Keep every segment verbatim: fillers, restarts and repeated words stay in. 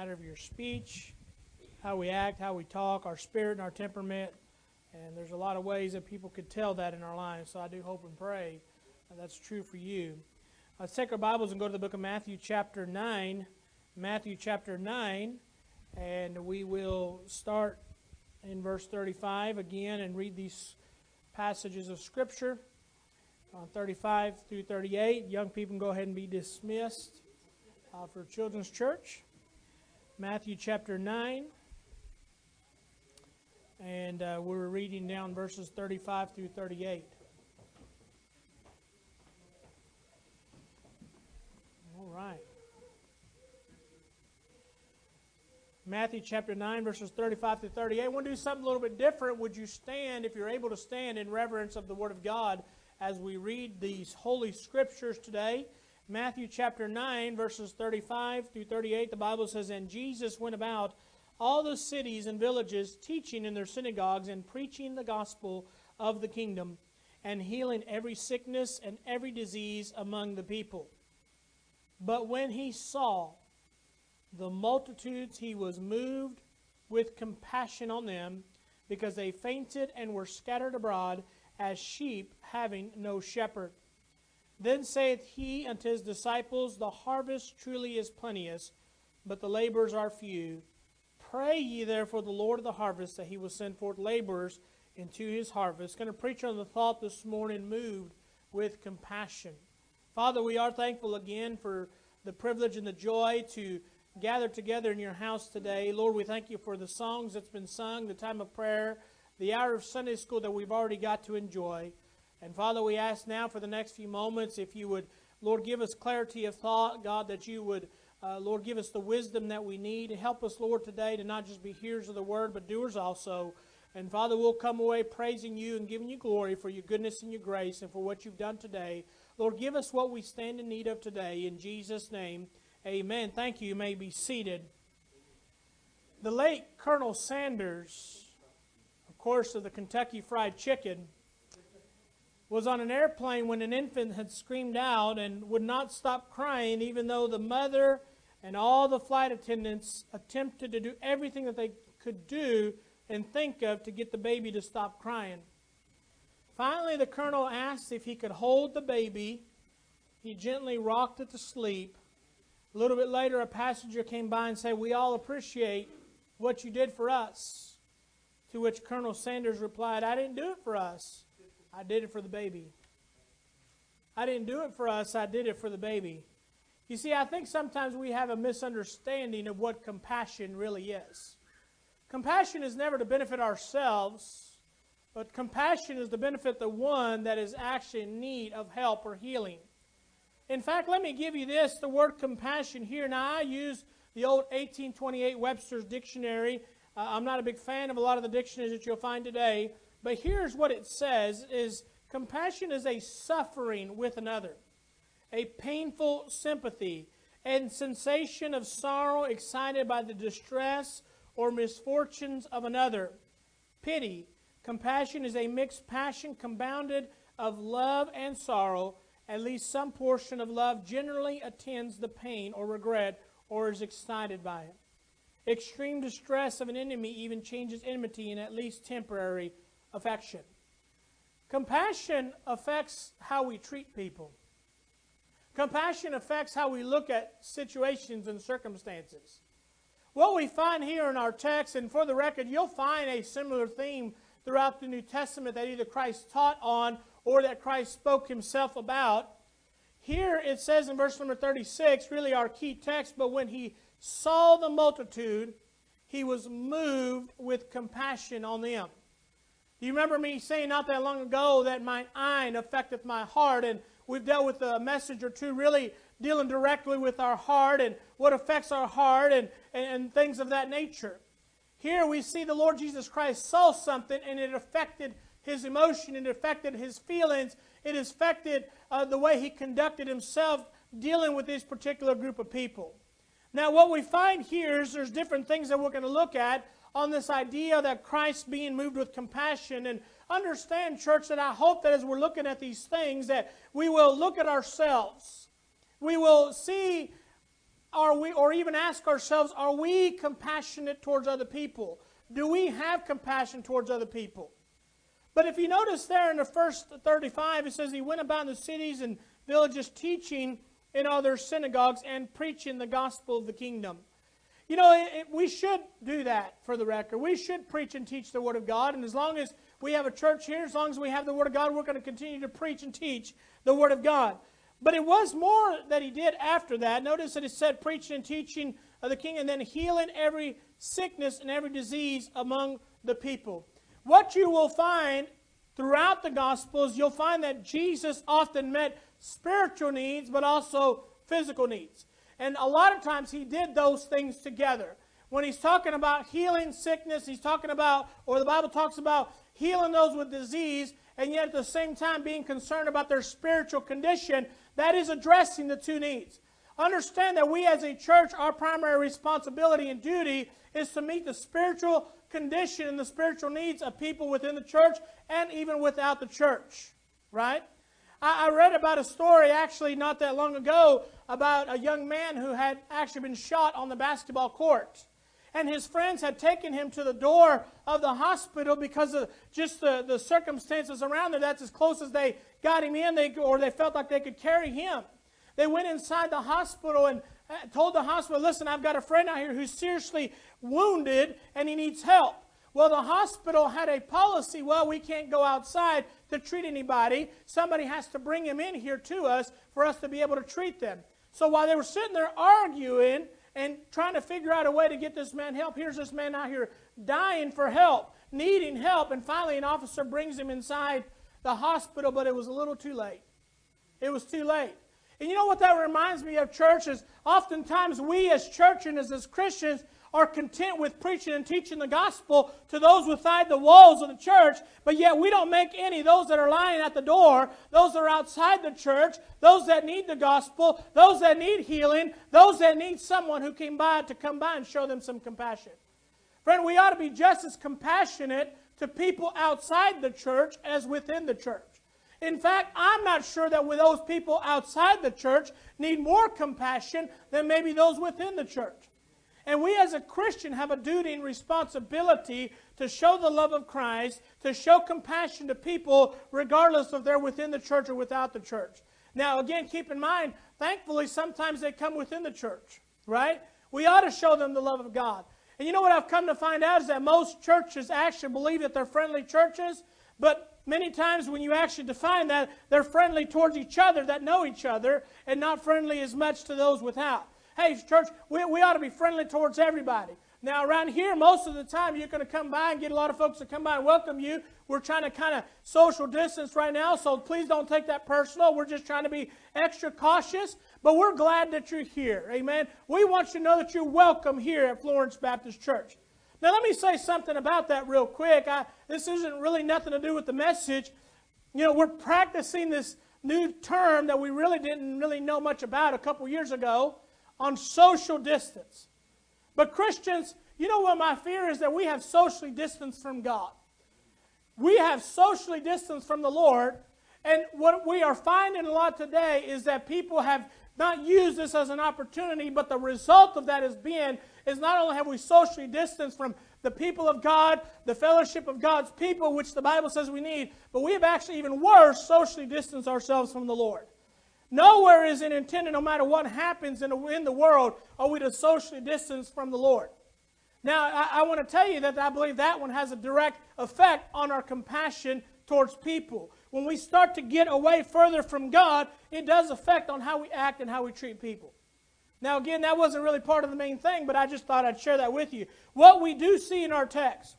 matter of your speech, how we act, how we talk, our spirit and our temperament. And there's a lot of ways that people could tell that in our lives. So I do hope and pray that that's true for you. Let's take our Bibles and go to the book of Matthew chapter nine. Matthew chapter nine. And we will start in verse thirty-five again and read these passages of Scripture. On thirty-five through thirty-eight. Young people can go ahead and be dismissed uh, for Children's Church. Matthew chapter nine. And uh, we're reading down verses thirty-five through thirty-eight. All right. Matthew chapter nine, verses thirty-five through thirty-eight. I want to do something a little bit different. Would you stand, if you're able to stand, in reverence of the Word of God as we read these Holy Scriptures today? Matthew chapter nine, verses thirty-five through thirty-eight, the Bible says, "And Jesus went about all the cities and villages, teaching in their synagogues and preaching the gospel of the kingdom, and healing every sickness and every disease among the people. But when he saw the multitudes, he was moved with compassion on them, because they fainted and were scattered abroad as sheep having no shepherd. Then saith he unto his disciples, The harvest truly is plenteous, but the laborers are few. Pray ye therefore the Lord of the harvest, that he will send forth laborers into his harvest." Going to preach on the thought this morning, moved with compassion. Father, we are thankful again for the privilege and the joy to gather together in your house today. Lord, we thank you for the songs that's been sung, the time of prayer, the hour of Sunday school that we've already got to enjoy. And Father, we ask now for the next few moments, if you would, Lord, give us clarity of thought, God, that you would Uh, Lord, give us the wisdom that we need. Help us, Lord, today to not just be hearers of the word, but doers also. And Father, we'll come away praising you and giving you glory for your goodness and your grace and for what you've done today. Lord, give us what we stand in need of today. In Jesus' name, amen. Thank you. You may be seated. The late Colonel Sanders, of course, of the Kentucky Fried Chicken, was on an airplane when an infant had screamed out and would not stop crying, even though the mother and all the flight attendants attempted to do everything that they could do and think of to get the baby to stop crying. Finally, the colonel asked if he could hold the baby. He gently rocked it to sleep. A little bit later, a passenger came by and said, "We all appreciate what you did for us." To which Colonel Sanders replied, "I didn't do it for us. I did it for the baby." I didn't do it for us. I did it for the baby. You see, I think sometimes we have a misunderstanding of what compassion really is. Compassion is never to benefit ourselves, but compassion is to benefit the one that is actually in need of help or healing. In fact, let me give you this, the word compassion here. Now, I use the old eighteen twenty-eight Webster's Dictionary. Uh, I'm not a big fan of a lot of the dictionaries that you'll find today. But here's what it says, is compassion is a suffering with another, a painful sympathy, and sensation of sorrow excited by the distress or misfortunes of another. Pity. Compassion is a mixed passion compounded of love and sorrow. At least some portion of love generally attends the pain or regret or is excited by it. Extreme distress of an enemy even changes enmity in at least temporary affection. Compassion affects how we treat people. Compassion affects how we look at situations and circumstances. What we find here in our text, and for the record, you'll find a similar theme throughout the New Testament that either Christ taught on or that Christ spoke himself about. Here it says in verse number thirty-six, really our key text, "But when he saw the multitude, he was moved with compassion on them." Do you remember me saying not that long ago that mine eye affecteth my heart? And we've dealt with a message or two really dealing directly with our heart and what affects our heart and, and, and things of that nature. Here we see the Lord Jesus Christ saw something and it affected his emotion, it affected his feelings, it affected uh, the way he conducted himself dealing with this particular group of people. Now what we find here is there's different things that we're going to look at on this idea that Christ being moved with compassion. And understand, church, that I hope that as we're looking at these things that we will look at ourselves. We will see are we, or even ask ourselves, are we compassionate towards other people? Do we have compassion towards other people? But if you notice there in the first thirty-five, it says he went about in the cities and villages teaching in all their synagogues and preaching the gospel of the kingdom. You know, it, it, we should do that for the record. We should preach and teach the Word of God. And as long as we have a church here, as long as we have the Word of God, we're going to continue to preach and teach the Word of God. But it was more that he did after that. Notice that it said preaching and teaching of the king, and then healing every sickness and every disease among the people. What you will find throughout the Gospels, you'll find that Jesus often met spiritual needs, but also physical needs. And a lot of times he did those things together. When he's talking about healing sickness, he's talking about, or the Bible talks about healing those with disease, and yet at the same time being concerned about their spiritual condition, that is addressing the two needs. Understand that we as a church, our primary responsibility and duty is to meet the spiritual condition and the spiritual needs of people within the church and even without the church. Right? I, I read about a story actually not that long ago about a young man who had actually been shot on the basketball court. And his friends had taken him to the door of the hospital because of just the, the circumstances around there. That's as close as they got him in, they, or they felt like they could carry him. They went inside the hospital and told the hospital, listen, I've got a friend out here who's seriously wounded and he needs help. Well, the hospital had a policy, well, we can't go outside to treat anybody. Somebody has to bring him in here to us for us to be able to treat them. So while they were sitting there arguing and trying to figure out a way to get this man help, here's this man out here dying for help, needing help, and finally an officer brings him inside the hospital, but it was a little too late. It was too late. And you know what that reminds me of, church, is oftentimes we as church and as, as Christians are content with preaching and teaching the gospel to those within the walls of the church, but yet we don't make any, those that are lying at the door, those that are outside the church, those that need the gospel, those that need healing, those that need someone who came by to come by and show them some compassion. Friend, we ought to be just as compassionate to people outside the church as within the church. In fact, I'm not sure that with those people outside the church need more compassion than maybe those within the church. And we as a Christian have a duty and responsibility to show the love of Christ, to show compassion to people regardless if they're within the church or without the church. Now, again, keep in mind, thankfully, sometimes they come within the church, right? We ought to show them the love of God. And you know what I've come to find out is that most churches actually believe that they're friendly churches, but many times when you actually define that, they're friendly towards each other that know each other and not friendly as much to those without. Hey, church, we, we ought to be friendly towards everybody. Now, around here, most of the time, you're going to come by and get a lot of folks to come by and welcome you. We're trying to kind of social distance right now, so please don't take that personal. We're just trying to be extra cautious, but we're glad that you're here. Amen. We want you to know that you're welcome here at Florence Baptist Church. Now, let me say something about that real quick. I, this isn't really nothing to do with the message. You know, we're practicing this new term that we really didn't really know much about a couple years ago on social distance. But Christians, you know what my fear is? That we have socially distanced from God. We have socially distanced from the Lord. And what we are finding a lot today is that people have not used this as an opportunity, but the result of that has been is not only have we socially distanced from the people of God, the fellowship of God's people, which the Bible says we need, but we have actually even worse socially distanced ourselves from the Lord. Nowhere is it intended, no matter what happens in the, in the world, are we to socially distance from the Lord. Now, I, I want to tell you that I believe that one has a direct effect on our compassion towards people. When we start to get away further from God, it does affect on how we act and how we treat people. Now, again, that wasn't really part of the main thing, but I just thought I'd share that with you. What we do see in our text,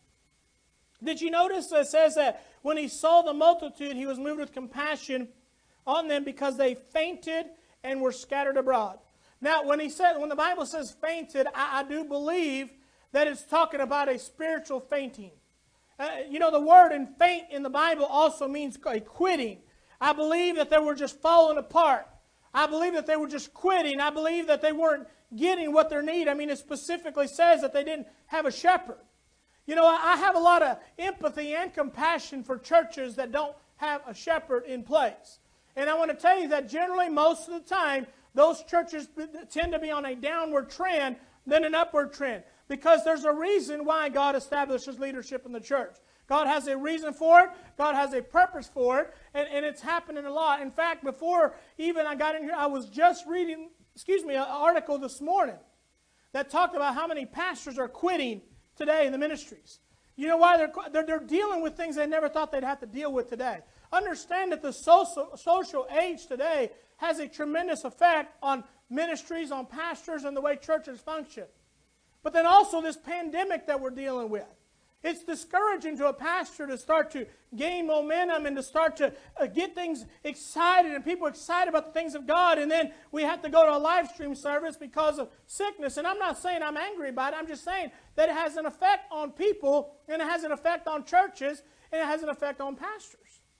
did you notice that it says that when he saw the multitude, he was moved with compassion on them because they fainted and were scattered abroad. Now, when he said, when the Bible says fainted, I, I do believe that it's talking about a spiritual fainting. Uh, you know, the word in faint in the Bible also means a quitting. I believe that they were just falling apart. I believe that they were just quitting. I believe that they weren't getting what they need. I mean, it specifically says that they didn't have a shepherd. You know, I have a lot of empathy and compassion for churches that don't have a shepherd in place. And I want to tell you that generally, most of the time, those churches tend to be on a downward trend than an upward trend. Because there's a reason why God establishes leadership in the church. God has a reason for it. God has a purpose for it. And, and it's happening a lot. In fact, before even I got in here, I was just reading, excuse me, an article this morning that talked about how many pastors are quitting today in the ministries. You know why? They're, they're, they're dealing with things they never thought they'd have to deal with today. Understand that the social, social age today has a tremendous effect on ministries, on pastors, and the way churches function. But then also this pandemic that we're dealing with. It's discouraging to a pastor to start to gain momentum and to start to uh, get things excited and people excited about the things of God, and then we have to go to a live stream service because of sickness. And I'm not saying I'm angry about it. I'm just saying that it has an effect on people, and it has an effect on churches, and it has an effect on pastors.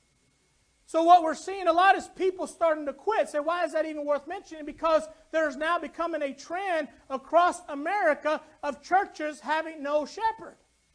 So what we're seeing a lot is people starting to quit. Say, why is that even worth mentioning? Because there's now becoming a trend across America of churches having no shepherd.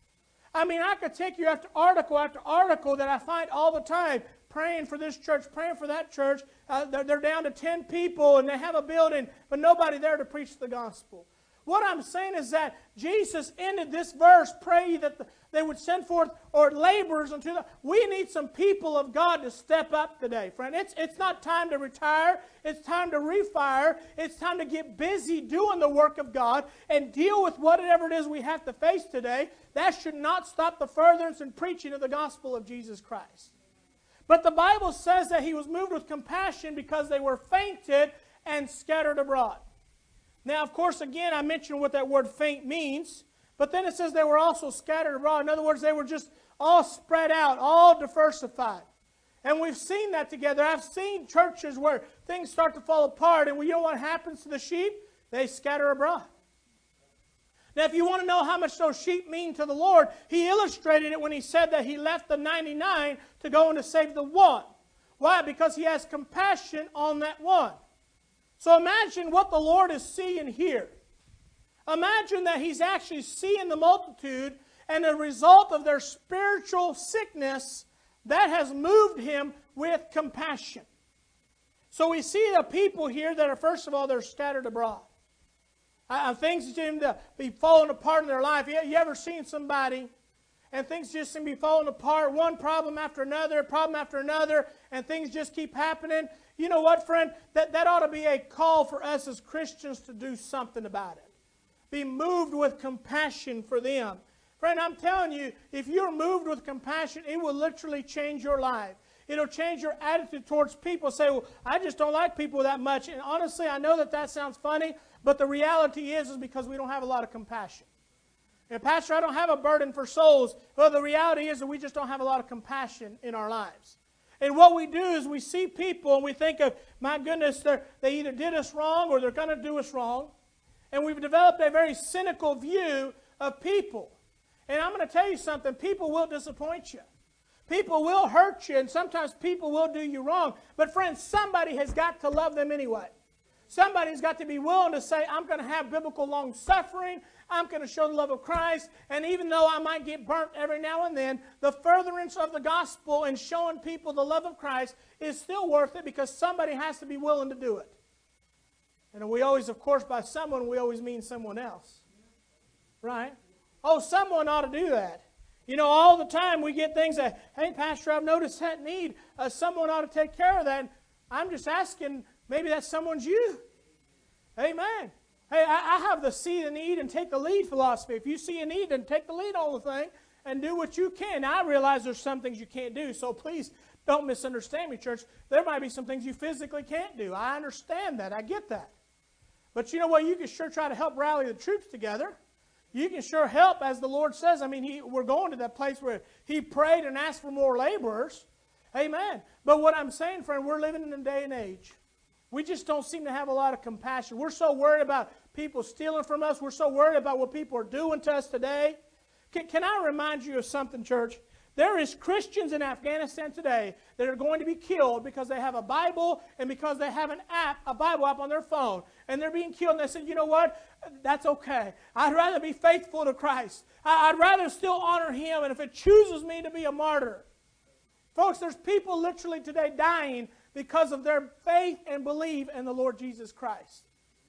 I mean, I could take you after article after article that I find all the time, praying for this church, praying for that church. Uh, they're, they're down to ten people and they have a building, but nobody there to preach the gospel. What I'm saying is that Jesus ended this verse, pray that the, they would send forth or laborers unto the... We need some people of God to step up today, friend. It's, it's not time to retire. It's time to refire. It's time to get busy doing the work of God and deal with whatever it is we have to face today. That should not stop the furtherance and preaching of the gospel of Jesus Christ. But the Bible says that he was moved with compassion because they were fainted and scattered abroad. Now, of course, again, I mentioned what that word faint means, but then it says they were also scattered abroad. In other words, they were just all spread out, all diversified. And we've seen that together. I've seen churches where things start to fall apart, and you know what happens to the sheep? They scatter abroad. Now, if you want to know how much those sheep mean to the Lord, he illustrated it when he said that he left the ninety-nine to go and to save the one. Why? Because he has compassion on that one. So imagine what the Lord is seeing here. Imagine that he's actually seeing the multitude, and the result of their spiritual sickness, that has moved him with compassion. So we see the people here that are, first of all, they're scattered abroad. Uh, things seem to be falling apart in their life. You, you ever seen somebody and things just seem to be falling apart, one problem after another, problem after another, and things just keep happening? You know what, friend? That, that ought to be a call for us as Christians to do something about it. Be moved with compassion for them. Friend, I'm telling you, if you're moved with compassion, it will literally change your life. It'll change your attitude towards people. Say, well, I just don't like people that much. And honestly, I know that that sounds funny, but the reality is, is because we don't have a lot of compassion. And Pastor, I don't have a burden for souls. Well, the reality is that we just don't have a lot of compassion in our lives. And what we do is we see people and we think of, my goodness, they either did us wrong or they're going to do us wrong. And we've developed a very cynical view of people. And I'm going to tell you something, people will disappoint you. People will hurt you, and sometimes people will do you wrong. But friends, somebody has got to love them anyway. Somebody's got to be willing to say, I'm going to have biblical long suffering. I'm going to show the love of Christ. And even though I might get burnt every now and then, the furtherance of the gospel and showing people the love of Christ is still worth it, because somebody has to be willing to do it. And we always, of course, by someone, we always mean someone else. Right? Oh, someone ought to do that. You know, all the time we get things that, hey, Pastor, I've noticed that need. Uh, someone ought to take care of that. And I'm just asking, maybe that someone's you. Amen. Hey, I, I have the see the need and take the lead philosophy. If you see a need, then take the lead on the thing and do what you can. Now, I realize there's some things you can't do, so please don't misunderstand me, church. There might be some things you physically can't do. I understand that. I get that. But you know what? You can sure try to help rally the troops together. You can sure help, as the Lord says. I mean, he, we're going to that place where He prayed and asked for more laborers. Amen. But what I'm saying, friend, we're living in a day and age. We just don't seem to have a lot of compassion. We're so worried about people stealing from us. We're so worried about what people are doing to us today. Can, can I remind you of something, church? There is Christians in Afghanistan today that are going to be killed because they have a Bible and because they have an app, a Bible app on their phone. And they're being killed. And they said, you know what? That's okay. I'd rather be faithful to Christ. I'd rather still honor Him. And if it chooses me to be a martyr. Folks, there's people literally today dying because of their faith and belief in the Lord Jesus Christ.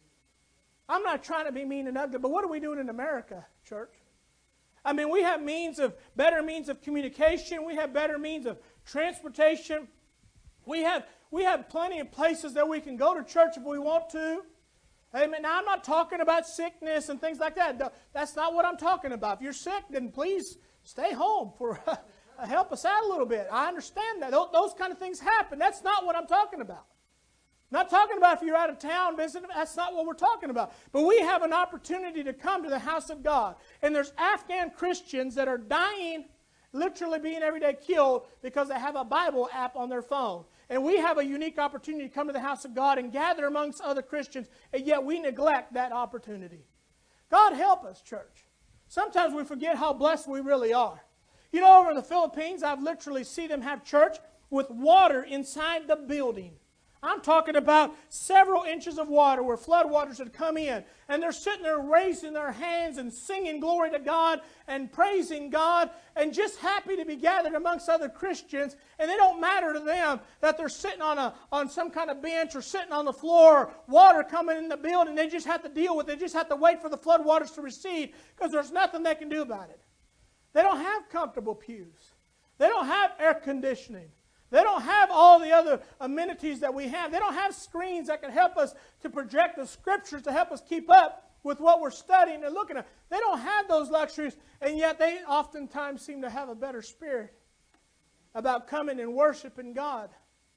I'm not trying to be mean and ugly, but what are we doing in America, church? I mean, we have means of, better means of communication. We have better means of transportation. We have, we have plenty of places that we can go to church if we want to. Amen. Now, I'm not talking about sickness and things like that. That's not what I'm talking about. If you're sick, then please stay home for help us out a little bit. I understand that. Those kind of things happen. That's not what I'm talking about. I'm not talking about if you're out of town visiting. That's not what we're talking about. But we have an opportunity to come to the house of God. And there's Afghan Christians that are dying, literally being every day killed because they have a Bible app on their phone. And we have a unique opportunity to come to the house of God and gather amongst other Christians, and yet we neglect that opportunity. God help us, church. Sometimes we forget how blessed we really are. You know, over in the Philippines, I've literally seen them have church with water inside the building. I'm talking about several inches of water where floodwaters had come in. And they're sitting there raising their hands and singing glory to God and praising God and just happy to be gathered amongst other Christians. And it don't matter to them that they're sitting on a on some kind of bench or sitting on the floor, water coming in the building. They just have to deal with it. They just have to wait for the floodwaters to recede because there's nothing they can do about it. They don't have comfortable pews. They don't have air conditioning. They don't have all the other amenities that we have. They don't have screens that can help us to project the Scriptures to help us keep up with what we're studying and looking at. They don't have those luxuries, and yet they oftentimes seem to have a better spirit about coming and worshiping God.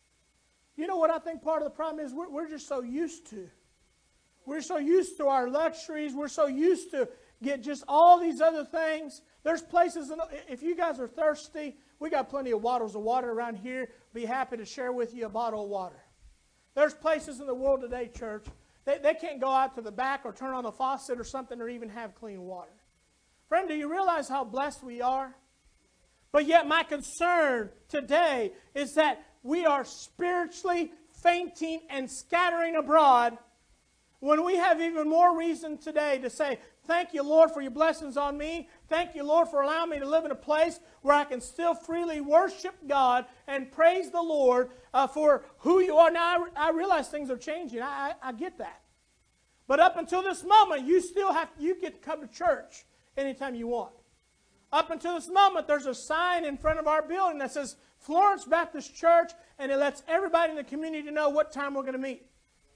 You know what I think part of the problem is? We're, we're just so used to. We're so used to our luxuries. We're so used to get just all these other things. There's places, in, if you guys are thirsty, we got plenty of bottles of water around here. Be happy to share with you a bottle of water. There's places in the world today, church, they, they can't go out to the back or turn on a faucet or something or even have clean water. Friend, do you realize how blessed we are? But yet my concern today is that we are spiritually fainting and scattering abroad when we have even more reason today to say, thank you, Lord, for your blessings on me. Thank you, Lord, for allowing me to live in a place where I can still freely worship God and praise the Lord uh, for who you are. Now, I, I realize things are changing. I, I, I get that. But up until this moment, you still have, you get to come to church anytime you want. Up until this moment, there's a sign in front of our building that says Florence Baptist Church, and it lets everybody in the community know what time we're going to meet.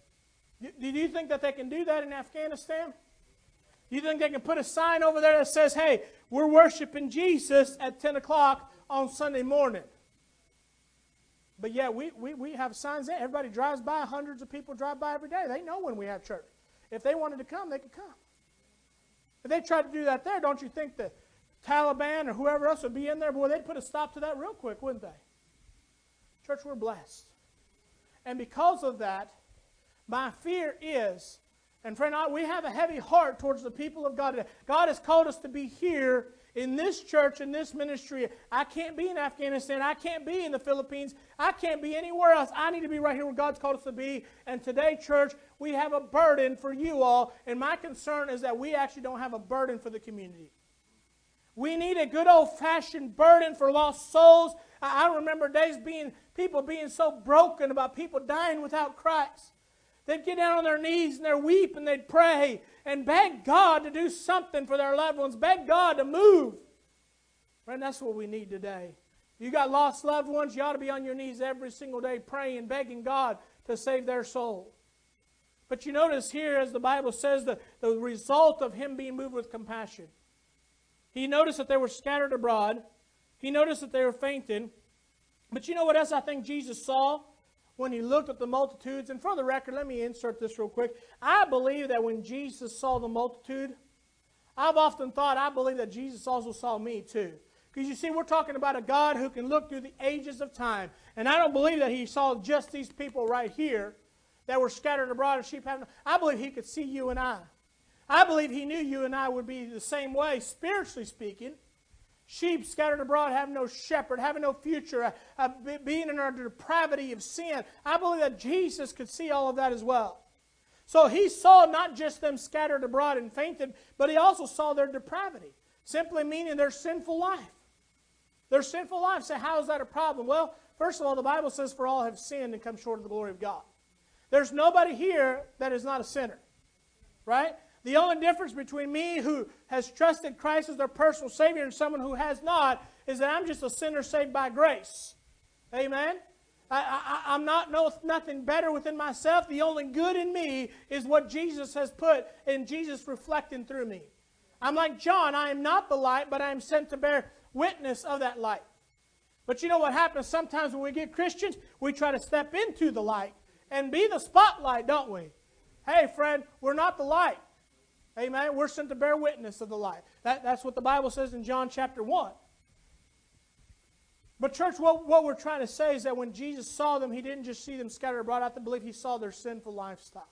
Do you think that they can do that in Afghanistan? Do you think they can put a sign over there that says, hey, we're worshiping Jesus at ten o'clock on Sunday morning? But yeah, we, we, we have signs there. Everybody drives by. Hundreds of people drive by every day. They know when we have church. If they wanted to come, they could come. If they tried to do that there, don't you think the Taliban or whoever else would be in there? Boy, they'd put a stop to that real quick, wouldn't they? Church, we're blessed. And because of that, my fear is, and friend, we have a heavy heart towards the people of God today. God has called us to be here in this church, in this ministry. I can't be in Afghanistan. I can't be in the Philippines. I can't be anywhere else. I need to be right here where God's called us to be. And today, church, we have a burden for you all. And my concern is that we actually don't have a burden for the community. We need a good old-fashioned burden for lost souls. I remember days being, people being so broken about people dying without Christ. They'd get down on their knees and they'd weep and they'd pray and beg God to do something for their loved ones. Beg God to move. Friend, that's what we need today. You got lost loved ones, you ought to be on your knees every single day praying, begging God to save their soul. But you notice here, as the Bible says, the, the result of him being moved with compassion. He noticed that they were scattered abroad. He noticed that they were fainting. But you know what else I think Jesus saw when he looked at the multitudes? And for the record, let me insert this real quick. I believe that when Jesus saw the multitude, I've often thought, I believe that Jesus also saw me too. Because you see, we're talking about a God who can look through the ages of time. And I don't believe that he saw just these people right here that were scattered abroad as sheep. I believe he could see you and I. I believe he knew you and I would be the same way, spiritually speaking. Sheep scattered abroad, having no shepherd, having no future, uh, uh, being in our depravity of sin. I believe that Jesus could see all of that as well. So he saw not just them scattered abroad and fainted, but he also saw their depravity, simply meaning their sinful life. Their sinful life. So how is that a problem? Well, First of all, the Bible says, for all have sinned and come short of the glory of God. There's nobody here that is not a sinner. Right? The only difference between me, who has trusted Christ as their personal Savior, and someone who has not, is that I'm just a sinner saved by grace. Amen? I, I, I'm not no, nothing better within myself. The only good in me is what Jesus has put, and Jesus reflecting through me. I'm like John. I am not the light, but I am sent to bear witness of that light. But you know what happens sometimes when we get Christians? We try to step into the light and be the spotlight, don't we? Hey, friend, we're not the light. Amen? We're sent to bear witness of the light. That, that's what the Bible says in John chapter one. But church, what, what we're trying to say is that when Jesus saw them, He didn't just see them scattered abroad out to believe. He saw their sinful lifestyle.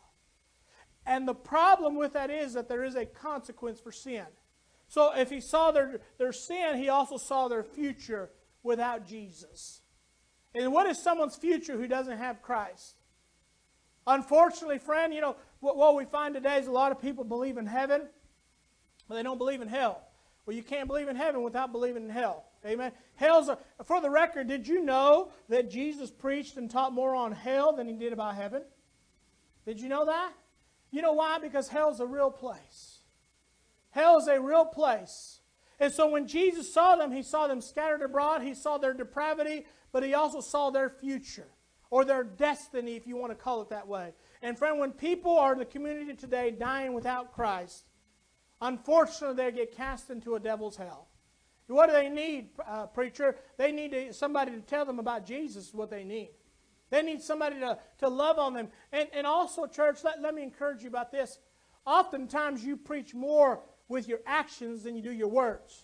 And the problem with that is that there is a consequence for sin. So if He saw their, their sin, He also saw their future without Jesus. And what is someone's future who doesn't have Christ? Unfortunately, friend, you know, what, what we find today is a lot of people believe in heaven, but they don't believe in hell. Well, you can't believe in heaven without believing in hell. Amen. Hell's a, for the record, did you know that Jesus preached and taught more on hell than He did about heaven? Did you know that? You know why? Because hell's a real place. Hell is a real place. And so when Jesus saw them, He saw them scattered abroad. He saw their depravity, but He also saw their future, or their destiny, if you want to call it that way. And friend, when people are in the community today dying without Christ, unfortunately they get cast into a devil's hell. What do they need, uh, preacher? They need to, somebody to tell them about Jesus is what they need. They need somebody to, to love on them. And, and also, church, let, let me encourage you about this. Oftentimes you preach more with your actions than you do your words.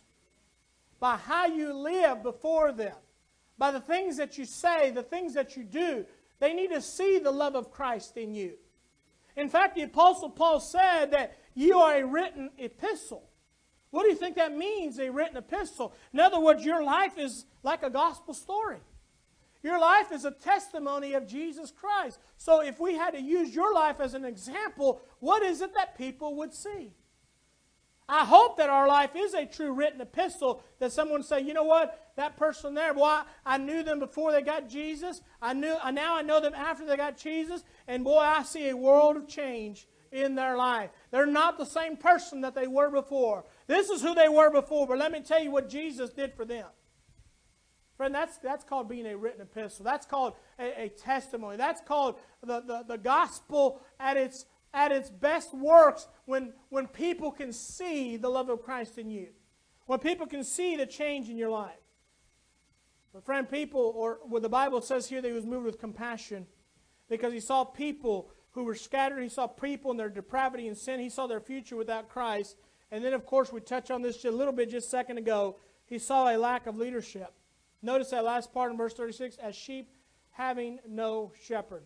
By how you live before them. By the things that you say, the things that you do. They need to see the love of Christ in you. In fact, the Apostle Paul said that you are a written epistle. What do you think that means, a written epistle? In other words, your life is like a gospel story. Your life is a testimony of Jesus Christ. So if we had to use your life as an example, what is it that people would see? I hope that our life is a true written epistle, that someone say, you know what, that person there, boy, I, I knew them before they got Jesus. I knew, now I know them after they got Jesus. And boy, I see a world of change in their life. They're not the same person that they were before. This is who they were before, but let me tell you what Jesus did for them. Friend, that's, that's called being a written epistle. That's called a, a testimony. That's called the, the, the gospel at its at its best works when, when people can see the love of Christ in you. When people can see the change in your life. But friend, people, or what the Bible says here, that He was moved with compassion because He saw people who were scattered. He saw people in their depravity and sin. He saw their future without Christ. And then, of course, we touched on this just a little bit just a second ago. He saw a lack of leadership. Notice that last part in verse thirty-six, as sheep having no shepherd.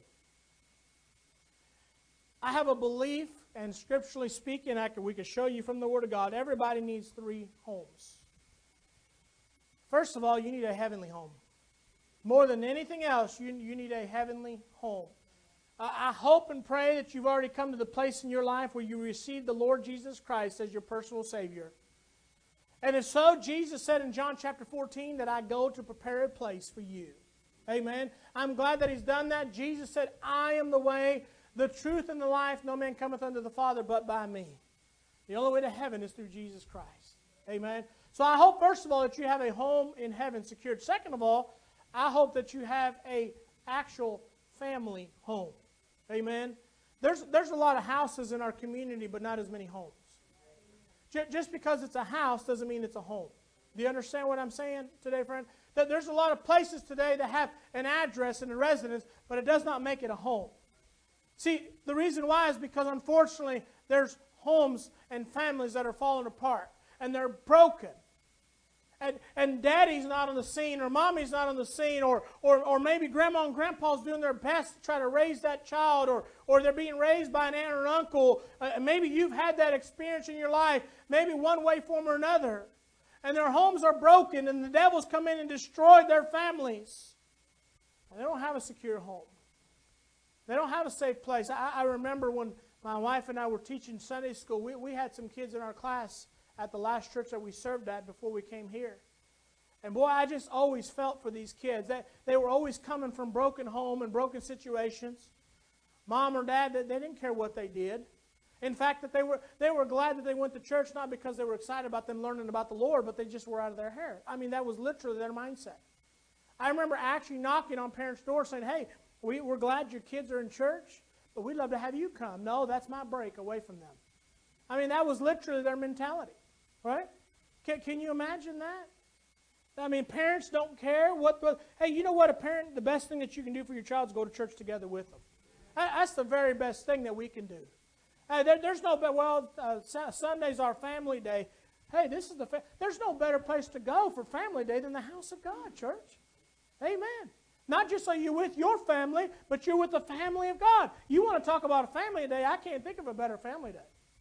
I have a belief, and scripturally speaking, I could, we could show you from the Word of God, everybody needs three homes. First of all, you need a heavenly home. More than anything else, you, you need a heavenly home. I, I hope and pray that you've already come to the place in your life where you receive the Lord Jesus Christ as your personal Savior. And if so, Jesus said in John chapter fourteen that I go to prepare a place for you. Amen. I'm glad that He's done that. Jesus said, I am the way, the truth, and the life. No man cometh unto the Father but by me. The only way to heaven is through Jesus Christ. Amen. So I hope, first of all, that you have a home in heaven secured. Second of all, I hope that you have a actual family home. Amen. There's, there's a lot of houses in our community, but not as many homes. Just because it's a house doesn't mean it's a home. Do you understand what I'm saying today, friend? That there's a lot of places today that have an address and a residence, but it does not make it a home. See, the reason why is because, unfortunately, there's homes and families that are falling apart, and they're broken. And, and daddy's not on the scene, or mommy's not on the scene, or, or, or maybe grandma and grandpa's doing their best to try to raise that child, or, or they're being raised by an aunt or uncle. Uh, maybe you've had that experience in your life, maybe one way, form, or another. And their homes are broken, and the devil's come in and destroyed their families. And they don't have a secure home. They don't have a safe place. I, I remember when my wife and I were teaching Sunday school, we, we had some kids in our class at the last church that we served at before we came here. And boy, I just always felt for these kids. They, they were always coming from broken home and broken situations. Mom or dad, they, they didn't care what they did. In fact, that they were they were glad that they went to church, not because they were excited about them learning about the Lord, but they just were out of their hair. I mean, that was literally their mindset. I remember actually knocking on parents' doors saying, hey, we, we're glad your kids are in church, but we'd love to have you come. No, that's my break away from them. I mean, that was literally their mentality, right? Can, can you imagine that? I mean, parents don't care. What? The, hey, you know what? A parent, the best thing that you can do for your child is go to church together with them. That, that's the very best thing that we can do. Hey, there, there's no, well, uh, Sunday's our family day. Hey, this is the, fa- there's no better place to go for family day than the house of God, church. Amen. Not just so you're with your family, but you're with the family of God. You want to talk about a family day, I can't think of a better family day.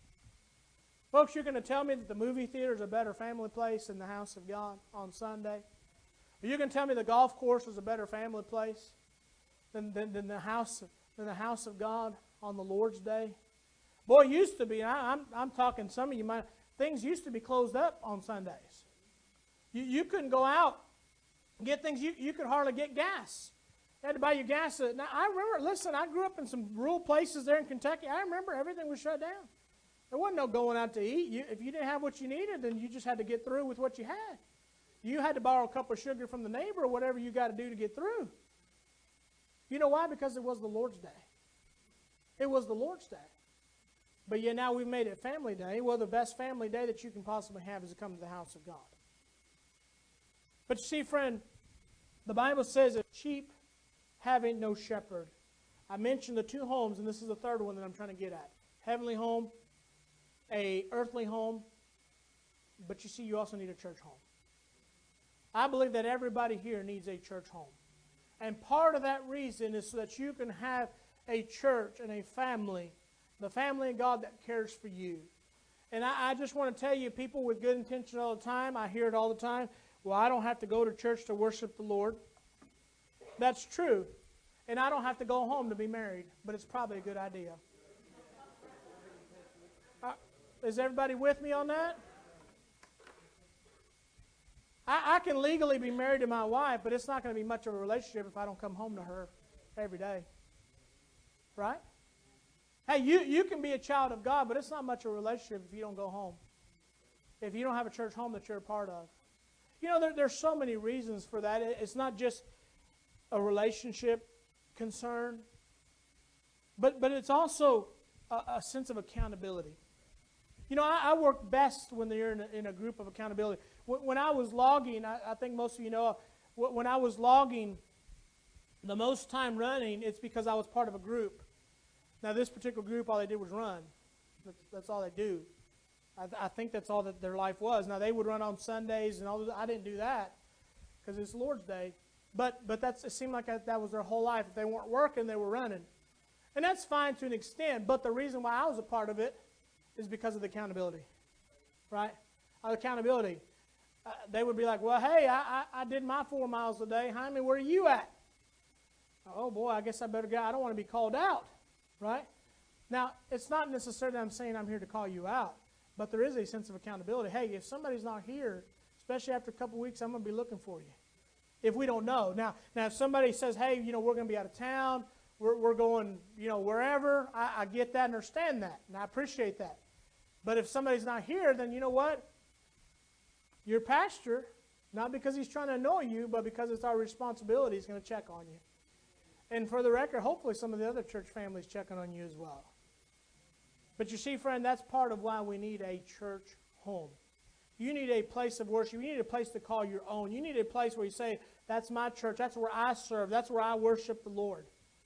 Folks, you're going to tell me that the movie theater is a better family place than the house of God on Sunday? Are you going to tell me the golf course is a better family place than, than, than, the, house, than the house of God on the Lord's day? Boy, it used to be, and I, I'm, I'm talking some of you might, things used to be closed up on Sundays. You, you couldn't go out and get things, you, you could hardly get gas. You had to buy your gas. Now, I remember, listen, I grew up in some rural places there in Kentucky. I remember everything was shut down. There wasn't no going out to eat. You, if you didn't have what you needed, then you just had to get through with what you had. You had to borrow a cup of sugar from the neighbor or whatever you got to do to get through. You know why? Because it was the Lord's day. It was the Lord's day. But yet now we've made it family day. Well, the best family day that you can possibly have is to come to the house of God. But you see, friend, the Bible says that sheep having no shepherd. I mentioned the two homes, and this is the third one that I'm trying to get at. Heavenly home, a earthly home, but you see, you also need a church home. I believe that everybody here needs a church home. And part of that reason is so that you can have a church and a family, the family of God that cares for you. And I, I just want to tell you, people with good intention all the time, I hear it all the time, well, I don't have to go to church to worship the Lord. That's true. And I don't have to go home to be married, but it's probably a good idea. Uh, is everybody with me on that? I, I can legally be married to my wife, but it's not going to be much of a relationship if I don't come home to her every day. Right? Hey, you, you can be a child of God, but it's not much of a relationship if you don't go home. If you don't have a church home that you're a part of. You know, there, there's so many reasons for that. It, it's not just a relationship concern, but, but it's also a, a sense of accountability. You know, I, I work best when they're in a, in a group of accountability. When, when I was logging, I, I think most of you know, when I was logging the most time running, it's because I was part of a group. Now, this particular group, all they did was run. That's, that's all they do. I, I think that's all that their life was. Now, they would run on Sundays and all those. I didn't do that because it's Lord's Day. But but that's, it seemed like that, that was their whole life. If they weren't working, they were running. And that's fine to an extent. But the reason why I was a part of it is because of the accountability. Right? Uh, accountability. Uh, they would be like, well, hey, I, I, I did my four miles a day. Jaime, where are you at? Oh, boy, I guess I better go. I don't want to be called out. Right? Now, it's not necessarily that I'm saying I'm here to call you out, but there is a sense of accountability. Hey, if somebody's not here, especially after a couple of weeks, I'm going to be looking for you. If we don't know. Now, now if somebody says, hey, you know, we're going to be out of town, we're, we're going, you know, wherever, I, I get that and understand that, and I appreciate that. But if somebody's not here, then you know what? Your pastor, not because he's trying to annoy you, but because it's our responsibility, he's going to check on you. And for the record, hopefully some of the other church families checking on you as well. But you see, friend, that's part of why we need a church home. You need a place of worship. You need a place to call your own. You need a place where you say, that's my church. That's where I serve. That's where I worship the Lord.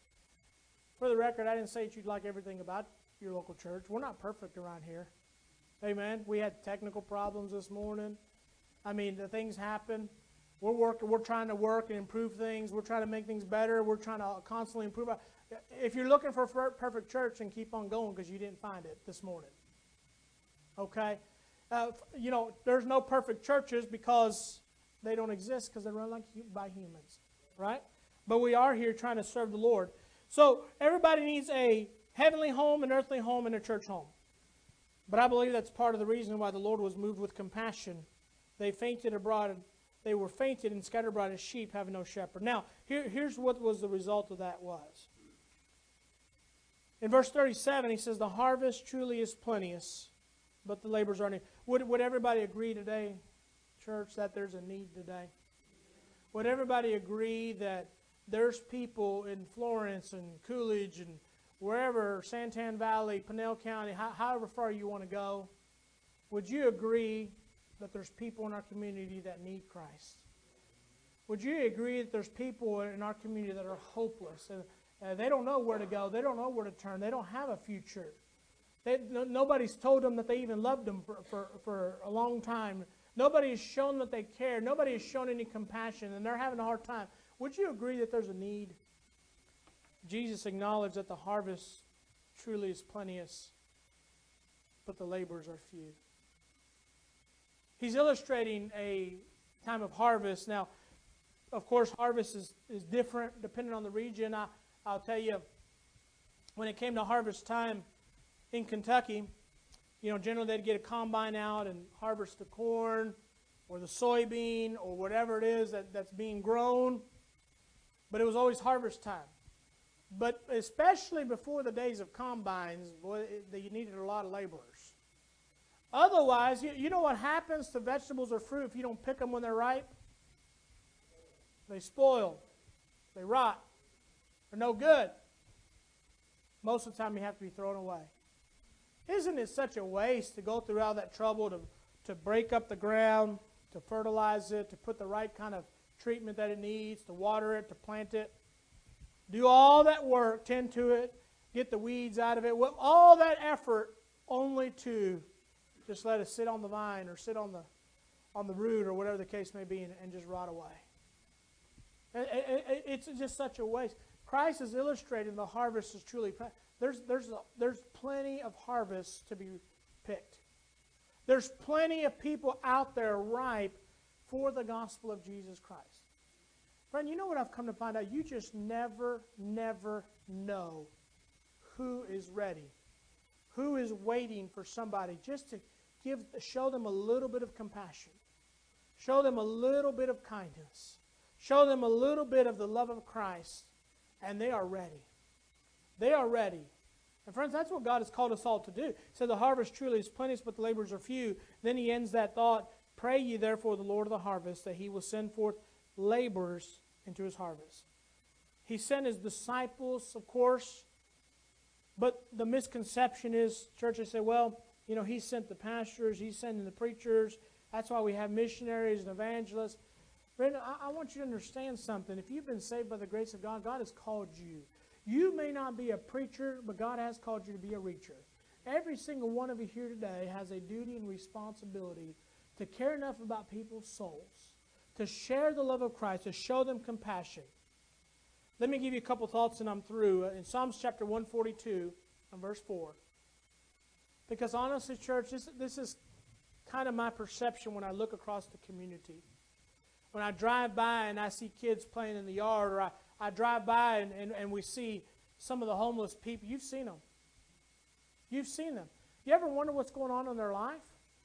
For the record, I didn't say that you'd like everything about your local church. We're not perfect around here. Amen. We had technical problems this morning. I mean, the things happen. We're working. We're trying to work and improve things. We're trying to make things better. We're trying to constantly improve. If you're looking for a perfect church, then keep on going because you didn't find it this morning. Okay? Uh, you know, there's no perfect churches because they don't exist because they're run like by humans. Right? But we are here trying to serve the Lord. So everybody needs a heavenly home, an earthly home, and a church home. But I believe that's part of the reason why the Lord was moved with compassion. They fainted abroad they were fainted and scattered abroad as sheep having no shepherd. Now, here, here's what was the result of that was. In verse thirty-seven, he says, the harvest truly is plenteous, but the laborers are needy. Would, would everybody agree today, church, that there's a need today? Would everybody agree that there's people in Florence and Coolidge and wherever, Santan Valley, Pinell County, how, however far you want to go, would you agree that there's people in our community that need Christ? Would you agree that there's people in our community that are hopeless? And, uh, they don't know where to go. They don't know where to turn. They don't have a future. They, no, nobody's told them that they even loved them for, for, for a long time. Nobody has shown that they care. Nobody has shown any compassion, and they're having a hard time. Would you agree that there's a need? Jesus acknowledged that the harvest truly is plenteous, but the laborers are few. He's illustrating a time of harvest. Now, of course, harvest is, is different depending on the region. I, I'll tell you, when it came to harvest time in Kentucky, you know, generally they'd get a combine out and harvest the corn or the soybean or whatever it is that, that's being grown. But it was always harvest time. But especially before the days of combines, boy, it, you needed a lot of laborers. Otherwise, you, you know what happens to vegetables or fruit if you don't pick them when they're ripe? They spoil. They rot. They're no good. Most of the time you have to be thrown away. Isn't it such a waste to go through all that trouble to, to break up the ground, to fertilize it, to put the right kind of treatment that it needs, to water it, to plant it, do all that work, tend to it, get the weeds out of it, all that effort only to just let it sit on the vine or sit on the on the root or whatever the case may be and, and just rot away. It, it, it's just such a waste. Christ is illustrating the harvest is truly plenty. There's, there's, a, there's plenty of harvests to be picked. There's plenty of people out there ripe for the gospel of Jesus Christ. Friend, you know what I've come to find out? You just never, never know who is ready, who is waiting for somebody just to give, show them a little bit of compassion, show them a little bit of kindness, show them a little bit of the love of Christ, and they are ready. They are ready. And friends, that's what God has called us all to do. So the harvest truly is plenteous, but the laborers are few. Then he ends that thought, pray ye therefore the Lord of the harvest, that he will send forth laborers into his harvest. He sent his disciples, of course, but the misconception is, churches say, well, you know, he sent the pastors, he's sending the preachers, that's why we have missionaries and evangelists. Friend, I, I want you to understand something. If you've been saved by the grace of God, God has called you. You may not be a preacher, but God has called you to be a reacher. Every single one of you here today has a duty and responsibility to care enough about people's souls, to share the love of Christ, to show them compassion. Let me give you a couple thoughts and I'm through. In Psalms chapter one forty-two and verse four. Because honestly, church, this, this is kind of my perception when I look across the community. When I drive by and I see kids playing in the yard, or I, I drive by and, and, and we see some of the homeless people, you've seen them. You've seen them. You ever wonder what's going on in their life?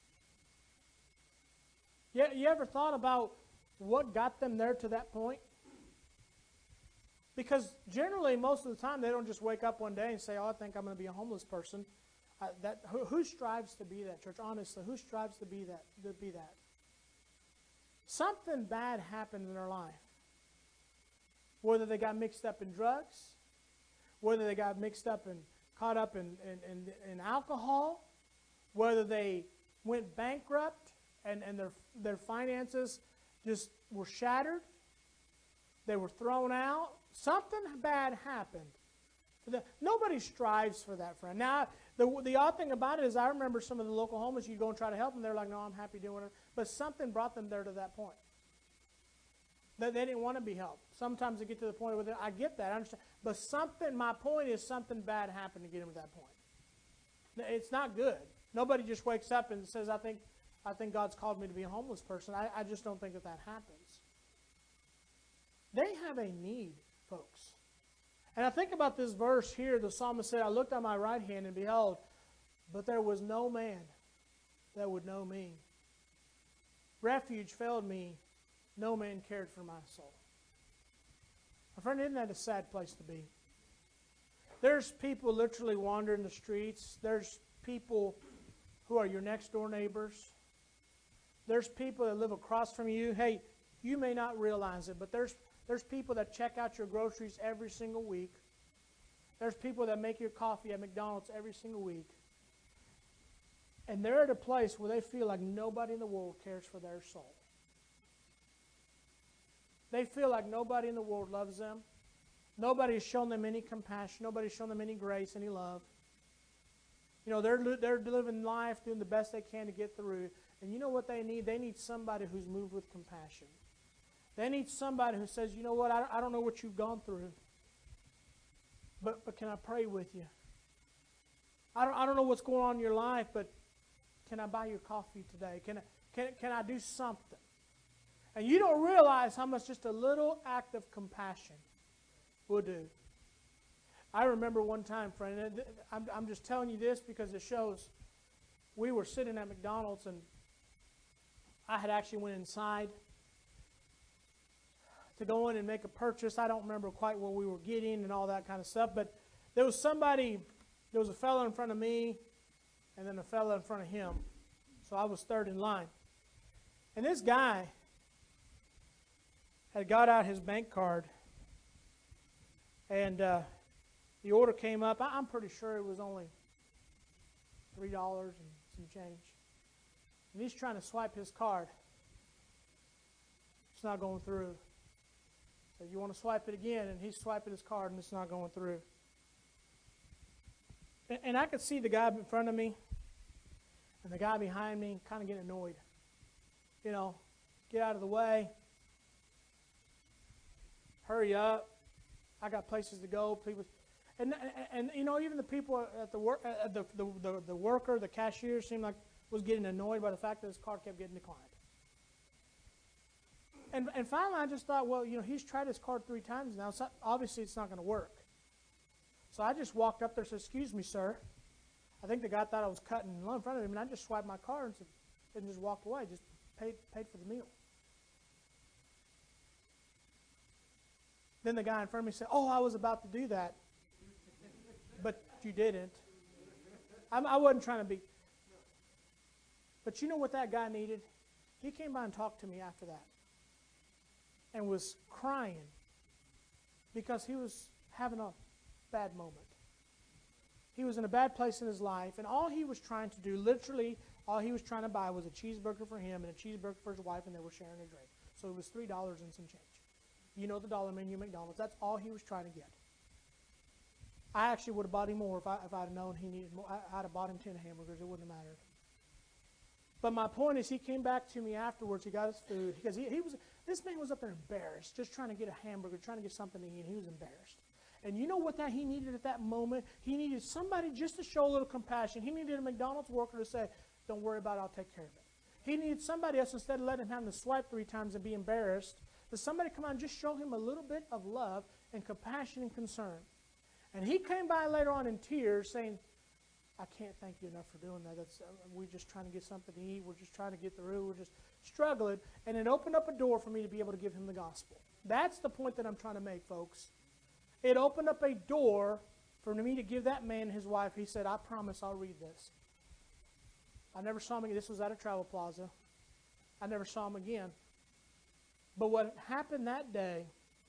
You, you ever thought about what got them there to that point? Because generally, most of the time, they don't just wake up one day and say, oh, I think I'm going to be a homeless person. Uh, that, who, who strives to be that, church? Honestly, who strives to be that? To be that? Something bad happened in their life. Whether they got mixed up in drugs, whether they got mixed up and caught up in, in, in, in alcohol, whether they went bankrupt and, and their, their finances just were shattered, they were thrown out, something bad happened. Nobody strives for that, friend. Now, the, the odd thing about it is I remember some of the local homeless, you go and try to help them, they're like, no, I'm happy doing it. But something brought them there to that point. They, they didn't want to be helped. Sometimes they get to the point where they, I get that, I understand. But something, my point is something bad happened to get them to that point. It's not good. Nobody just wakes up and says, I think, I think God's called me to be a homeless person. I, I just don't think that that happens. They have a need, folks. And I think about this verse here. The psalmist said, I looked on my right hand and behold, but there was no man that would know me. Refuge failed me. no man cared for my soul. My friend, isn't that a sad place to be? There's people literally wandering the streets. There's people who are your next door neighbors. There's people that live across from you. Hey, you may not realize it, but there's there's people that check out your groceries every single week. There's people that make your coffee at McDonald's every single week. And they're at a place where they feel like nobody in the world cares for their soul. They feel like nobody in the world loves them. Nobody has shown them any compassion. Nobody has shown them any grace, any love. You know, they're, they're living life, doing the best they can to get through. And you know what they need? They need somebody who's moved with compassion. They need somebody who says, you know what, I, I don't know what you've gone through, but, but can I pray with you? I don't, I don't know what's going on in your life, but can I buy your coffee today? Can I, can, can I do something? And you don't realize how much just a little act of compassion will do. I remember one time, friend, and I'm, I'm just telling you this because it shows. We were sitting at McDonald's, and I had actually went inside to go in and make a purchase. I don't remember quite what we were getting and all that kind of stuff, but there was somebody, there was a fellow in front of me, and then a fellow in front of him. So I was third in line. And this guy had got out his bank card, and uh, the order came up. I'm pretty sure it was only three dollars and some change. And he's trying to swipe his card. It's not going through. So you want to swipe it again, and he's swiping his card, and it's not going through. And, and I could see the guy in front of me and the guy behind me kind of getting annoyed. You know, get out of the way. Hurry up. I got places to go. People, and, and, and you know, even the people at the work, uh, the, the, the, the worker, the cashier seemed like was getting annoyed by the fact that his card kept getting declined. And, and finally, I just thought, well, you know, he's tried his card three times now, so obviously it's not going to work. So I just walked up there and said, excuse me, sir. I think the guy thought I was cutting in front of him, and I just swiped my card and, said, and just walked away, just paid, paid for the meal. Then the guy in front of me said, oh, I was about to do that. But you didn't. I'm, I wasn't trying to be. But you know what that guy needed? He came by and talked to me after that and was crying because he was having a bad moment. He was in a bad place in his life, and all he was trying to do, literally, all he was trying to buy was a cheeseburger for him and a cheeseburger for his wife, and they were sharing a drink. So it was three dollars and some change. You know the dollar menu at McDonald's. That's all he was trying to get. I actually would have bought him more if, I, if I'd have known he needed more. I, I'd have bought him ten hamburgers. It wouldn't have mattered. But my point is, he came back to me afterwards. He got his food. Because he, he was, this man was up there embarrassed, just trying to get a hamburger, trying to get something to eat, and he was embarrassed. And you know what that he needed at that moment? He needed somebody just to show a little compassion. He needed a McDonald's worker to say, don't worry about it, I'll take care of it. He needed somebody else, instead of letting him have to swipe three times and be embarrassed, that somebody come out and just show him a little bit of love and compassion and concern. And he came by later on in tears saying, I can't thank you enough for doing that. That's, uh, we're just trying to get something to eat. We're just trying to get through. We're just struggling. And it opened up a door for me to be able to give him the gospel. That's the point that I'm trying to make, folks. It opened up a door for me to give that man and his wife. He said, I promise I'll read this. I never saw him again. This was at a travel plaza. I never saw him again. But what happened that day,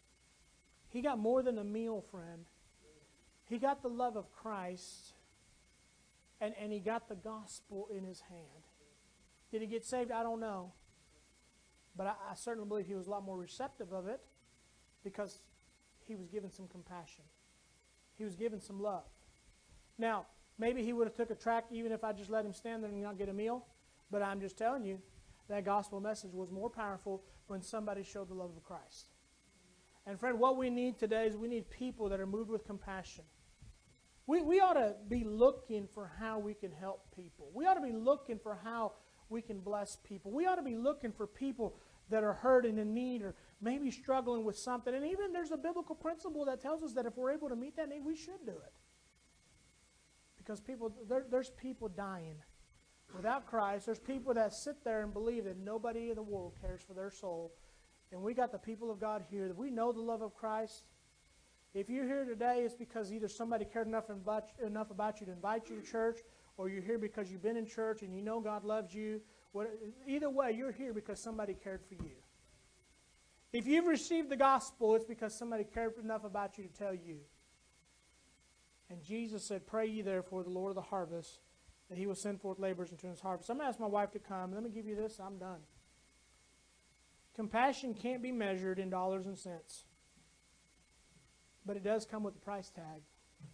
he got more than a meal, friend. He got the love of Christ, and, and he got the gospel in his hand. Did he get saved? I don't know. But I, I certainly believe he was a lot more receptive of it because he was given some compassion. He was given some love. Now, maybe he would have took a track even if I just let him stand there and not get a meal. But I'm just telling you, that gospel message was more powerful when somebody showed the love of Christ. And friend, what we need today is we need people that are moved with compassion. We, we ought to be looking for how we can help people. We ought to be looking for how we can bless people. We ought to be looking for people that are hurt and in need or maybe struggling with something. And even there's a biblical principle that tells us that if we're able to meet that need, we should do it. Because people, there, there's people dying without Christ. There's people that sit there and believe that nobody in the world cares for their soul. and we got the people of God here that we know the love of Christ. If you're here today, it's because either somebody cared enough about, enough about you to invite you to church, or you're here because you've been in church and you know God loves you. What, either way, you're here because somebody cared for you. If you've received the gospel, it's because somebody cared enough about you to tell you. And Jesus said, pray ye therefore the Lord of the harvest, that he will send forth laborers into his harvest. I'm going to ask my wife to come. Let me give you this. I'm done. Compassion can't be measured in dollars and cents. But it does come with a price tag.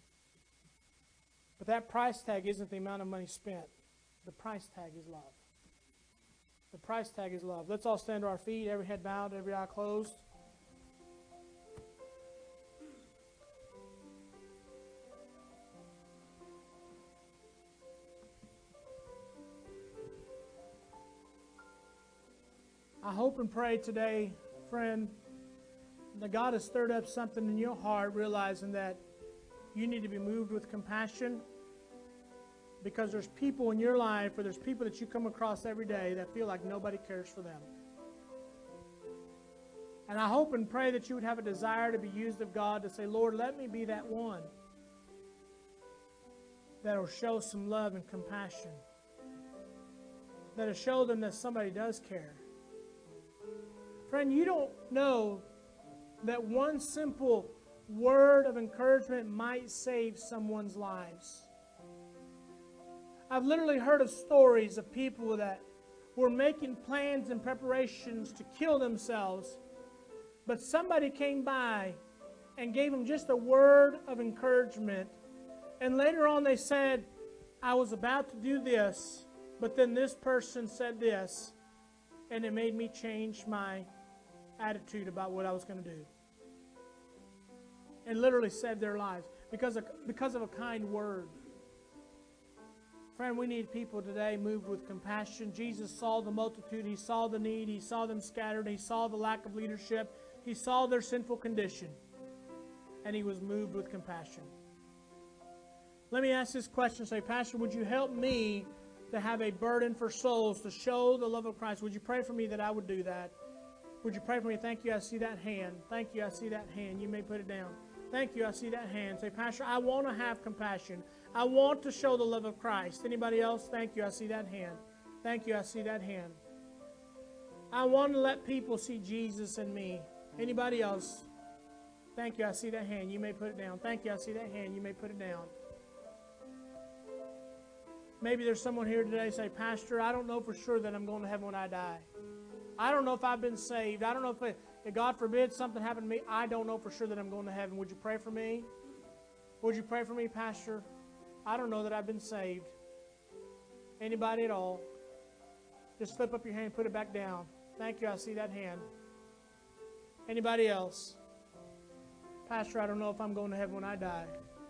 But that price tag isn't the amount of money spent. The price tag is love. The price tag is love. Let's all stand to our feet, every head bowed, every eye closed. I hope and pray today, friend, that God has stirred up something in your heart, realizing that you need to be moved with compassion, because there's people in your life, or there's people that you come across every day that feel like nobody cares for them. And I hope and pray that you would have a desire to be used of God to say, Lord, let me be that one that will show some love and compassion, that will show them that somebody does care. Friend, you don't know that one simple word of encouragement might save someone's lives. I've literally heard of stories of people that were making plans and preparations to kill themselves, but somebody came by and gave them just a word of encouragement. And later on they said, I was about to do this, but then this person said this, and it made me change my attitude about what I was going to do. And literally saved their lives because of, because of a kind word. Friend, we need people today moved with compassion. Jesus saw the multitude. He saw the need. He saw them scattered. He saw the lack of leadership. He saw their sinful condition. And he was moved with compassion. Let me ask this question. Say, Pastor, would you help me to have a burden for souls, to show the love of Christ? Would you pray for me that I would do that? Would you pray for me? Thank you. I see that hand. Thank you. I see that hand. You may put it down. Thank you. I see that hand. Say, Pastor, I want to have compassion. I want to show the love of Christ. Anybody else? Thank you. I see that hand. Thank you. I see that hand. I want to let people see Jesus in me. Anybody else? Thank you. I see that hand. You may put it down. Thank you. I see that hand. You may put it down. Maybe there's someone here today say, Pastor, I don't know for sure that I'm going to heaven when I die. I don't know if I've been saved. I don't know if, it, if God forbid something happened to me. I don't know for sure that I'm going to heaven. Would you pray for me? Would you pray for me, Pastor? I don't know that I've been saved. Anybody at all? Just slip up your hand and put it back down. Thank you. I see that hand. Anybody else? Pastor, I don't know if I'm going to heaven when I die.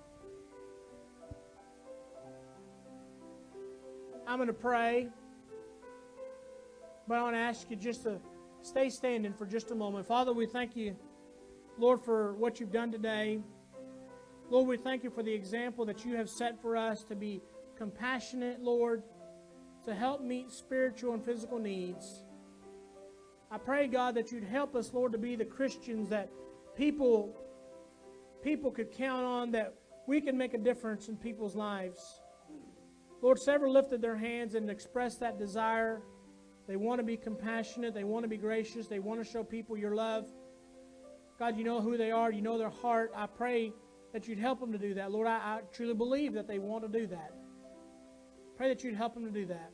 I'm going to pray. But I want to ask you just to stay standing for just a moment. Father, we thank you, Lord, for what you've done today. Lord, we thank you for the example that you have set for us to be compassionate, Lord, to help meet spiritual and physical needs. I pray, God, that you'd help us, Lord, to be the Christians that people, people could count on, that we can make a difference in people's lives. Lord, several lifted their hands and expressed that desire. They want to be compassionate. They want to be gracious. They want to show people your love. God, you know who they are. You know their heart. I pray that you'd help them to do that. Lord, I, I truly believe that they want to do that. Pray that you'd help them to do that.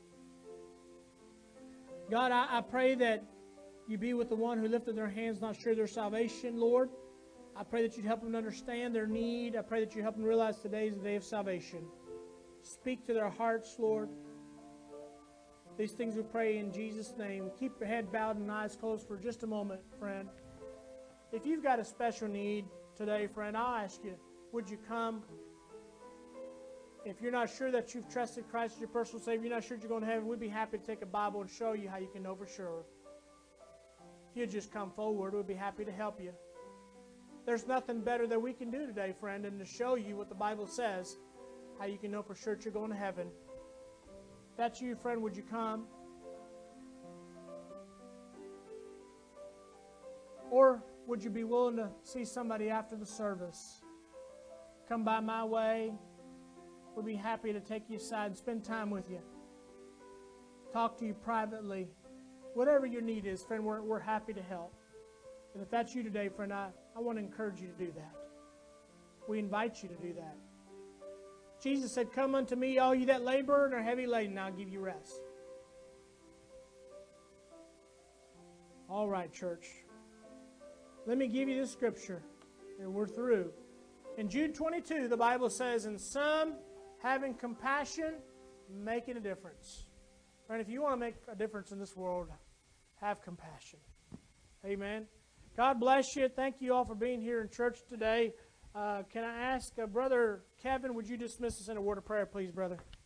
God, I, I pray that you be with the one who lifted their hands, not sure of their salvation, Lord. I pray that you'd help them to understand their need. I pray that you help them realize today is the day of salvation. Speak to their hearts, Lord. These things we pray in Jesus' name. Keep your head bowed and eyes closed for just a moment, friend. If you've got a special need today, friend, I'll ask you, would you come? If you're not sure that you've trusted Christ as your personal Savior, you're not sure you're going to heaven, we'd be happy to take a Bible and show you how you can know for sure. If you'd just come forward, we'd be happy to help you. There's nothing better that we can do today, friend, than to show you what the Bible says, how you can know for sure that you're going to heaven. If that's you, friend, would you come? Or would you be willing to see somebody after the service? Come by my way. We'd be happy to take you aside and spend time with you. Talk to you privately. Whatever your need is, friend, we're, we're happy to help. And if that's you today, friend, I, I want to encourage you to do that. We invite you to do that. Jesus said, "Come unto me, all you that labor and are heavy laden, and I'll give you rest." All right, church. Let me give you this scripture, and we're through. In Jude twenty-two, the Bible says, "And some, having compassion, making a difference." Friend, if you want to make a difference in this world, have compassion. Amen. God bless you. Thank you all for being here in church today. Uh, can I ask uh, Brother Kevin, would you dismiss us in a word of prayer, please, brother?